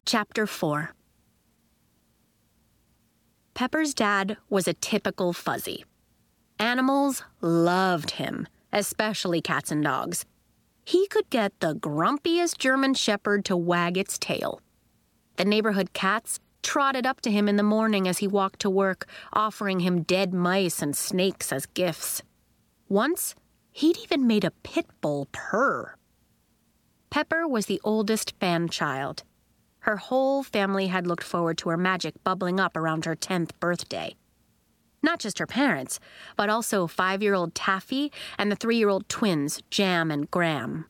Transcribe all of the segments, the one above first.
Chapter 4. Pepper's dad was a typical fuzzy. Animals loved him, especially cats and dogs. He could get the grumpiest German shepherd to wag its tail. The neighborhood cats trotted up to him in the morning as he walked to work, offering him dead mice and snakes as gifts. Once, he'd even made a pit bull purr. Pepper was the oldest fan child. Her whole family had looked forward to her magic bubbling up around her 10th birthday. Not just her parents, but also 5-year-old Taffy and the 3-year-old twins, Jam and Graham.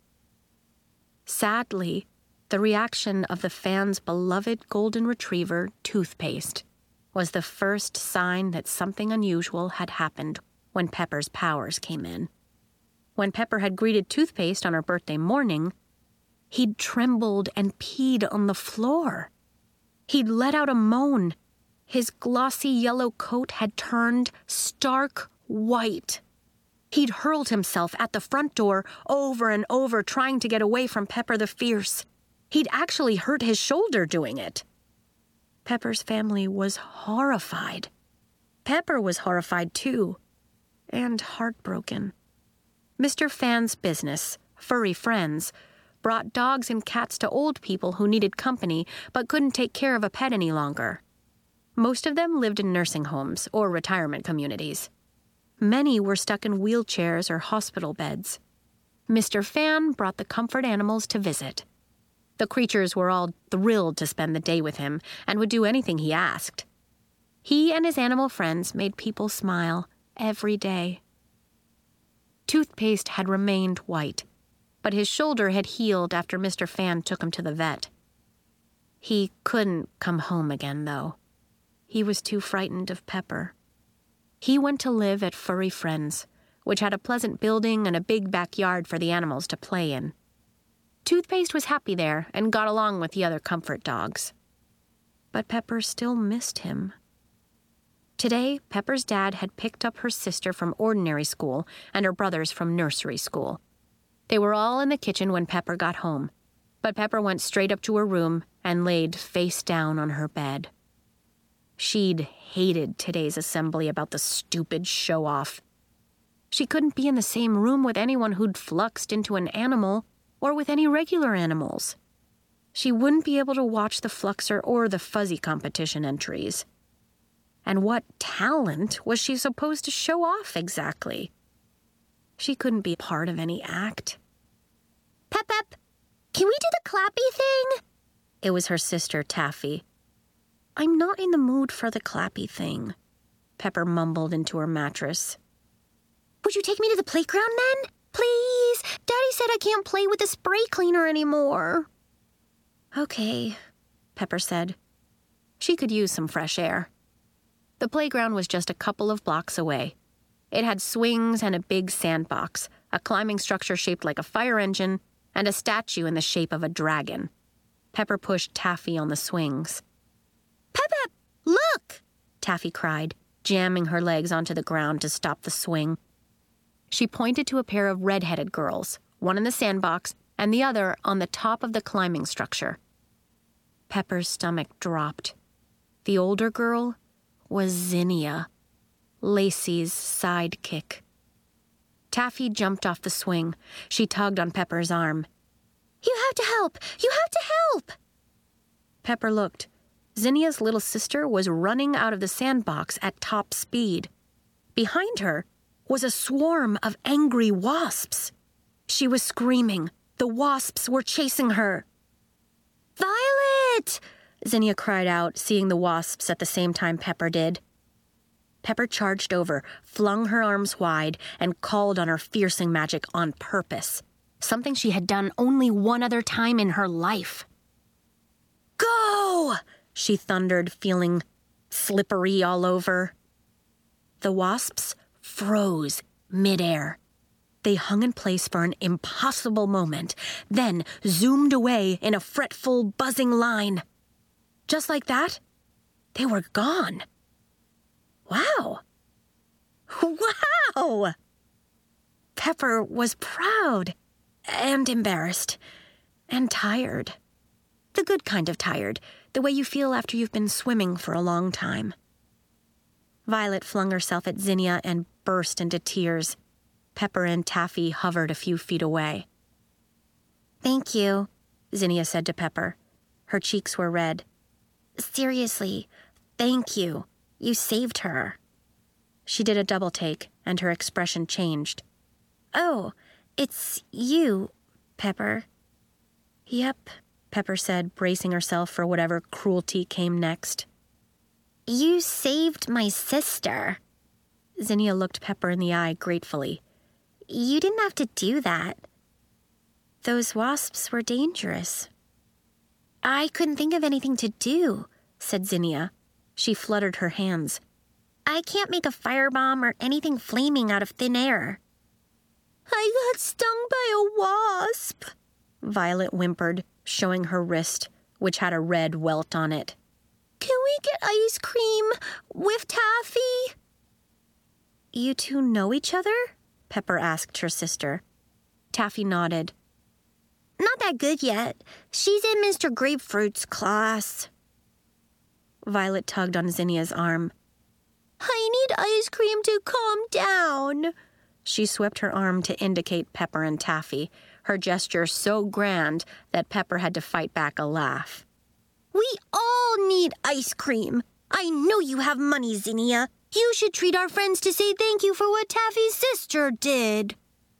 Sadly, the reaction of the fans' beloved golden retriever, Toothpaste, was the first sign that something unusual had happened when Pepper's powers came in. When Pepper had greeted Toothpaste on her birthday morning, he'd trembled and peed on the floor. He'd let out a moan. His glossy yellow coat had turned stark white. He'd hurled himself at the front door over and over, trying to get away from Pepper the Fierce. He'd actually hurt his shoulder doing it. Pepper's family was horrified. Pepper was horrified too, and heartbroken. Mr. Fan's business, Furry Friends, brought dogs and cats to old people who needed company but couldn't take care of a pet any longer. Most of them lived in nursing homes or retirement communities. Many were stuck in wheelchairs or hospital beds. Mr. Fan brought the comfort animals to visit. The creatures were all thrilled to spend the day with him and would do anything he asked. He and his animal friends made people smile every day. Toothpaste had remained white, but his shoulder had healed after Mr. Fan took him to the vet. He couldn't come home again, though. He was too frightened of Pepper. He went to live at Furry Friends, which had a pleasant building and a big backyard for the animals to play in. Toothpaste was happy there and got along with the other comfort dogs. But Pepper still missed him. Today, Pepper's dad had picked up her sister from ordinary school and her brothers from nursery school. They were all in the kitchen when Pepper got home, but Pepper went straight up to her room and laid face down on her bed. She'd hated today's assembly about the stupid show-off. She couldn't be in the same room with anyone who'd fluxed into an animal or with any regular animals. She wouldn't be able to watch the Fluxer or the Fuzzy competition entries. And what talent was she supposed to show off exactly? She couldn't be part of any act. Pep, can we do the clappy thing? It was her sister, Taffy. I'm not in the mood for the clappy thing, Pepper mumbled into her mattress. Would you take me to the playground then? Please, Daddy said I can't play with the spray cleaner anymore. Okay, Pepper said. She could use some fresh air. The playground was just a couple of blocks away. It had swings and a big sandbox, a climbing structure shaped like a fire engine, and a statue in the shape of a dragon. Pepper pushed Taffy on the swings. Pep, look! Taffy cried, jamming her legs onto the ground to stop the swing. She pointed to a pair of red-headed girls, one in the sandbox and the other on the top of the climbing structure. Pepper's stomach dropped. The older girl was Zinnia, Lacey's sidekick. Taffy jumped off the swing. She tugged on Pepper's arm. You have to help! You have to help! Pepper looked. Zinnia's little sister was running out of the sandbox at top speed. Behind her was a swarm of angry wasps. She was screaming. The wasps were chasing her. Violet! Zinnia cried out, seeing the wasps at the same time Pepper did. Pepper charged over, flung her arms wide, and called on her fiercing magic on purpose, something she had done only one other time in her life. Go! She thundered, feeling slippery all over. The wasps froze midair. They hung in place for an impossible moment, then zoomed away in a fretful, buzzing line. Just like that, they were gone. Wow! Wow! Pepper was proud and embarrassed and tired. The good kind of tired, the way you feel after you've been swimming for a long time. Violet flung herself at Zinnia and burst into tears. Pepper and Taffy hovered a few feet away. Thank you, Zinnia said to Pepper. Her cheeks were red. Seriously, thank you. You saved her. She did a double take, and her expression changed. Oh, it's you, Pepper. Yep, Pepper said, bracing herself for whatever cruelty came next. You saved my sister. Zinnia looked Pepper in the eye gratefully. You didn't have to do that. Those wasps were dangerous. I couldn't think of anything to do, said Zinnia. She fluttered her hands. I can't make a firebomb or anything flaming out of thin air. I got stung by a wasp, Violet whimpered, showing her wrist, which had a red welt on it. Can we get ice cream with Taffy? You two know each other? Pepper asked her sister. Taffy nodded. Not that good yet. She's in Mr. Grapefruit's class. Violet tugged on Zinnia's arm. I need ice cream to calm down. She swept her arm to indicate Pepper and Taffy, her gesture so grand that Pepper had to fight back a laugh. We all need ice cream. I know you have money, Zinnia. You should treat our friends to say thank you for what Taffy's sister did.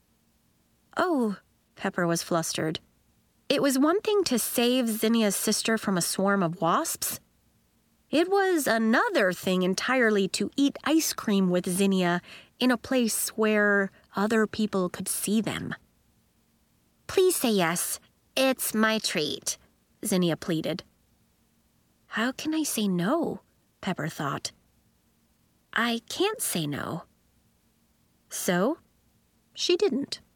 Oh, Pepper was flustered. It was one thing to save Zinnia's sister from a swarm of wasps. It was another thing entirely to eat ice cream with Zinnia in a place where other people could see them. Please say yes. It's my treat, Zinnia pleaded. How can I say no? Pepper thought. I can't say no. So, she didn't.